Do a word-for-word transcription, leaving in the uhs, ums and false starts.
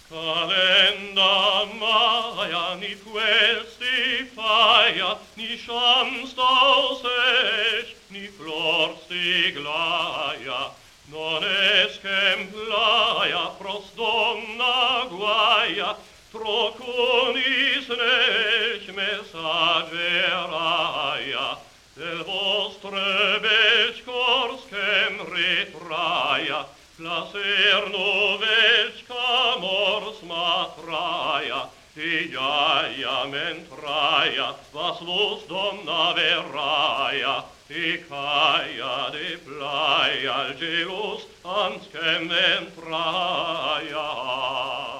Calenda Maia, ni questi faia, ni schamstaus ech, ni florsti glaia, non escem plaia, pros donna guaia, trocunis nech messageraia, del vostre bech cors cem retraia, placer novech camors matraia, e iaia mentraia, was vos donna verraia, e caia de plaia al gelos anscem mentraia.